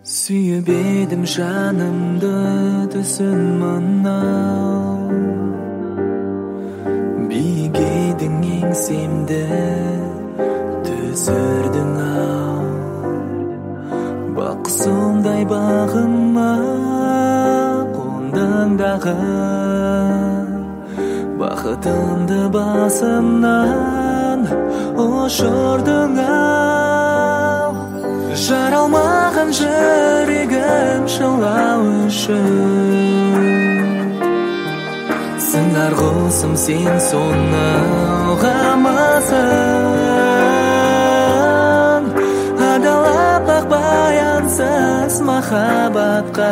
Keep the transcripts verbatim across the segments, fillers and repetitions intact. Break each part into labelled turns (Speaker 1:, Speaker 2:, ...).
Speaker 1: Suyup edim janımdı tüsün mınau Bigedin engsimde tüsürdün au Bak sonday bağıma kondun dağı Bakıtımdı basımdan oşurdun au Жаралмаған жүрегім жылау үшін Сыңар құсым сен соны ұғамасың Адалап бақ баянсыз махаббатқа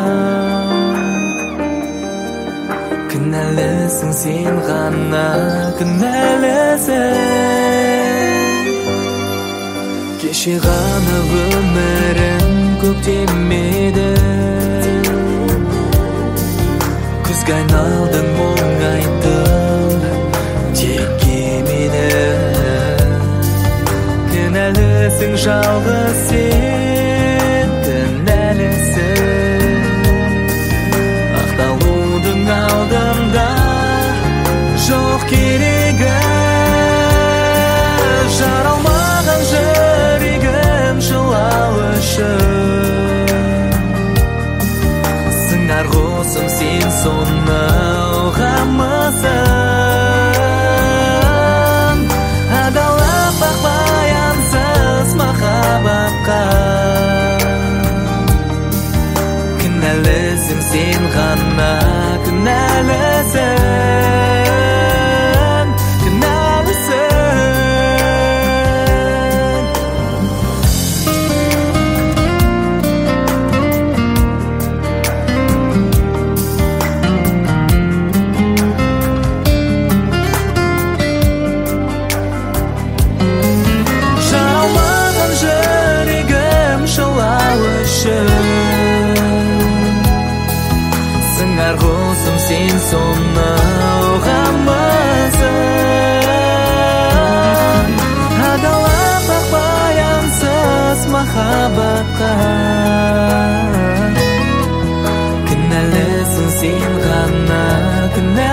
Speaker 1: Кінәлісің сен ғана кінәлісің Кеше ғана өмірім көктемеді Күзге айналдың мұң айттың тек кемеді Кінәлісің жалғыз сен кінәлісің Ақталудың алдымда жоқ керегі Жаралмаған жүрегім жылау үшін Сыңар құсым сен соны ұғамысың Адалап бақ баянсыз махаббатқа Кінәлісің сен ғана кінәлісің Сыңар құсым сен соны ұғамысың Адалап бақ баянсыз махаббатқа Кінәлісің сен ғана кінәлісің